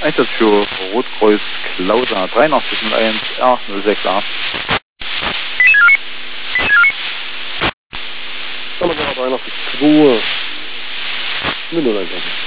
Einsatz für Rotkreuz Klauser 8301 R06A. Dann haben wir 83 2. 0 einfach.